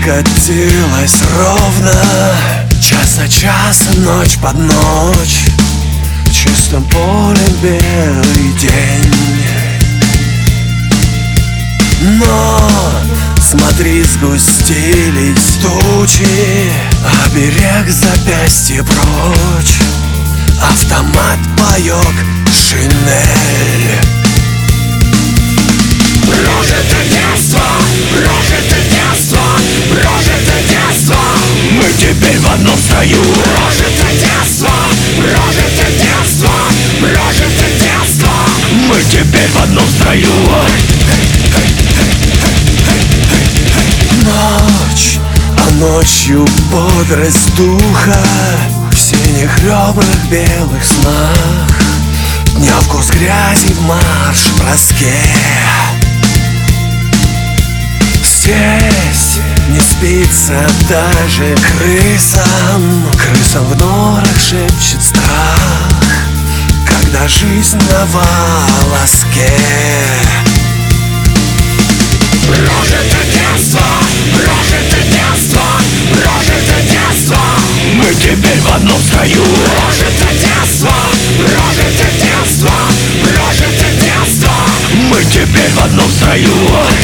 Катилась ровно, час за часом, ночь под ночь. В чистом поле белый день. Но смотри, сгустились тучи, а берег запястье прочь. Автомат, паёк, шинель. Прожито детство, прожито детство, прожито детство. Мы теперь в одном строю. Прожито детство, прожито детство, прожито детство. Мы теперь в одном строю. Ночь, а ночью бодрость духа в синих ребрах, белых снах. Дня вкус грязи в марш-броске. Здесь не спится даже крысам. Крысам в норах шепчет страх, когда жизнь на волоске. Прожито детство, прожито детство, прожито детство. Мы теперь в одном строю. Прожито детство, прожито детство, прожито детство. Мы теперь в одном строю.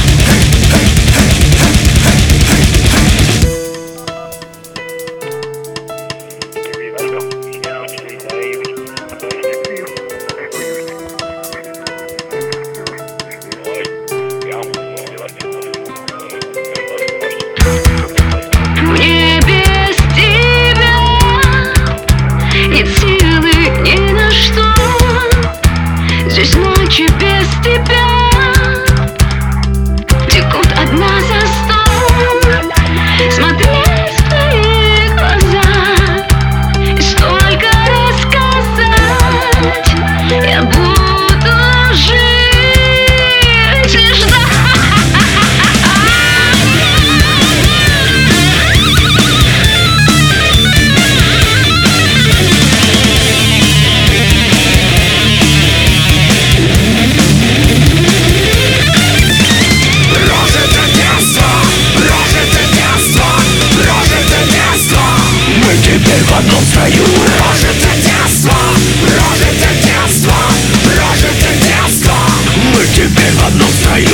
Мне без тебя нет силы ни на что. Здесь ночи без тебя текут одна за сто. Смотреть в твои глаза и столько рассказать. Я буду жить и ждать. Теперь в одном строю. Прожито детство, прожито детство, прожито детство. Мы теперь в одном строю.